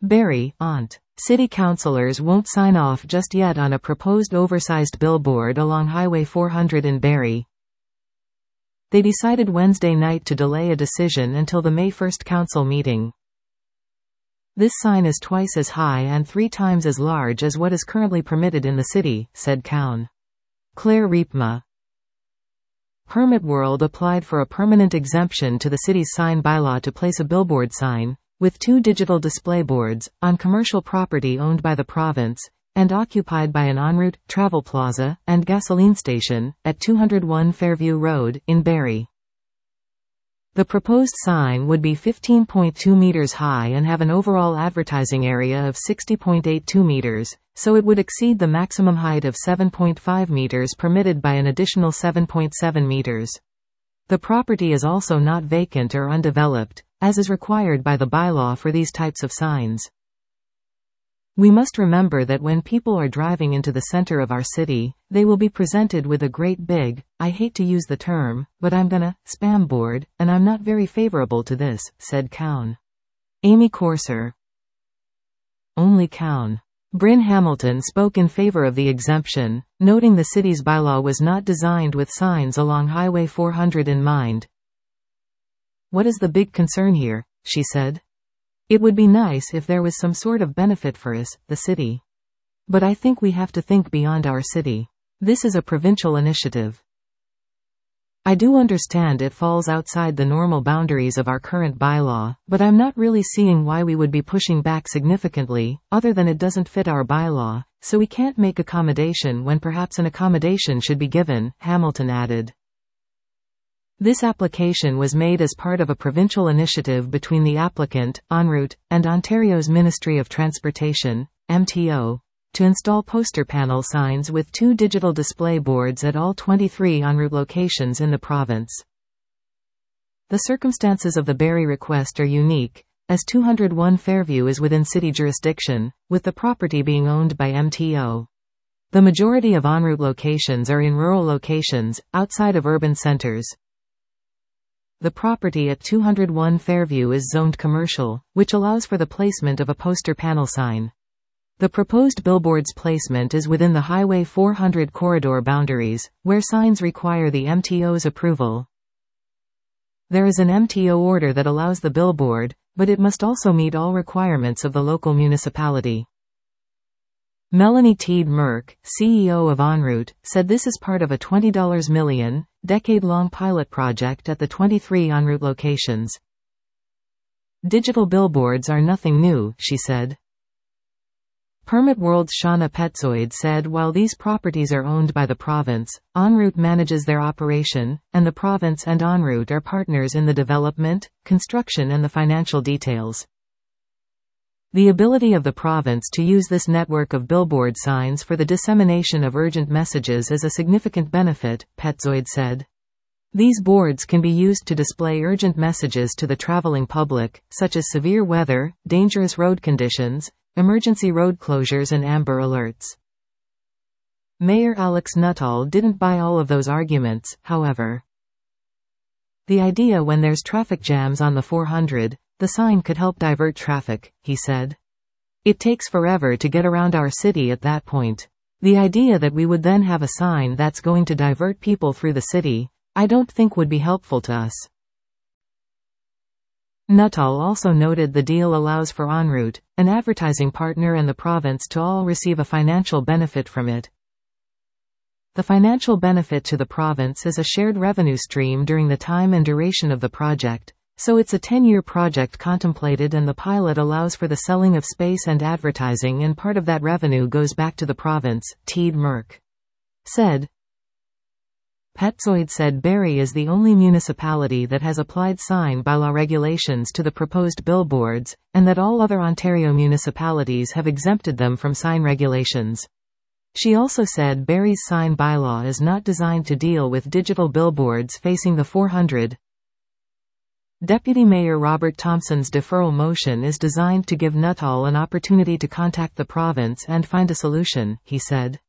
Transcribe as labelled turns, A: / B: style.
A: Barrie, Ont. City councillors won't sign off just yet on a proposed oversized billboard along Highway 400 in Barrie. They decided Wednesday night to delay a decision until the May 1 council meeting. This sign is twice as high and 3 times as large as what is currently permitted in the city, said Cown. Claire Riepma. Permit World applied for a permanent exemption to the city's sign bylaw to place a billboard sign, with 2 digital display boards, on commercial property owned by the province, and occupied by an en route, travel plaza, and gasoline station, at 201 Fairview Road, in Barrie. The proposed sign would be 15.2 meters high and have an overall advertising area of 60.82 meters, so it would exceed the maximum height of 7.5 meters permitted by an additional 7.7 meters. The property is also not vacant or undeveloped, as is required by the bylaw for these types of signs. We must remember that when people are driving into the center of our city, they will be presented with a great big, I hate to use the term, but I'm gonna, spam board, and I'm not very favorable to this, said Cown. Amy Corser. Only Cown. Bryn Hamilton spoke in favor of the exemption, noting the city's bylaw was not designed with signs along Highway 400 in mind. What is the big concern here? She said. It would be nice if there was some sort of benefit for us, the city. But I think we have to think beyond our city. This is a provincial initiative. I do understand it falls outside the normal boundaries of our current bylaw, but I'm not really seeing why we would be pushing back significantly, other than it doesn't fit our bylaw, so we can't make accommodation when perhaps an accommodation should be given, Hamilton added. This application was made as part of a provincial initiative between the applicant, EnRoute, and Ontario's Ministry of Transportation, MTO, to install poster panel signs with 2 digital display boards at all 23 EnRoute locations in the province. The circumstances of the Barrie request are unique, as 201 Fairview is within city jurisdiction, with the property being owned by MTO. The majority of EnRoute locations are in rural locations, outside of urban centers. The property at 201 Fairview is zoned commercial, which allows for the placement of a poster panel sign. The proposed billboard's placement is within the Highway 400 corridor boundaries, where signs require the MTO's approval. There is an MTO order that allows the billboard, but it must also meet all requirements of the local municipality. Melanie Teed Merck, CEO of EnRoute, said this is part of a $20 million, decade-long pilot project at the 23 EnRoute locations. Digital billboards are nothing new, she said. Permit World's Shauna Petzoid said while these properties are owned by the province, EnRoute manages their operation, and the province and EnRoute are partners in the development, construction and the financial details. The ability of the province to use this network of billboard signs for the dissemination of urgent messages is a significant benefit, Petzoid said. These boards can be used to display urgent messages to the traveling public, such as severe weather, dangerous road conditions, emergency road closures and amber alerts. Mayor Alex Nuttall didn't buy all of those arguments, however. The idea when there's traffic jams on the 400, the sign could help divert traffic, he said. It takes forever to get around our city at that point. The idea that we would then have a sign that's going to divert people through the city, I don't think would be helpful to us. Nuttall also noted the deal allows for EnRoute, an advertising partner and the province to all receive a financial benefit from it. The financial benefit to the province is a shared revenue stream during the time and duration of the project, so it's a 10-year project contemplated and the pilot allows for the selling of space and advertising and part of that revenue goes back to the province, Teed Merck said. Petzoid said Barrie is the only municipality that has applied sign bylaw regulations to the proposed billboards, and that all other Ontario municipalities have exempted them from sign regulations. She also said Barrie's sign bylaw is not designed to deal with digital billboards facing the 400. Deputy Mayor Robert Thompson's deferral motion is designed to give Nuttall an opportunity to contact the province and find a solution, he said.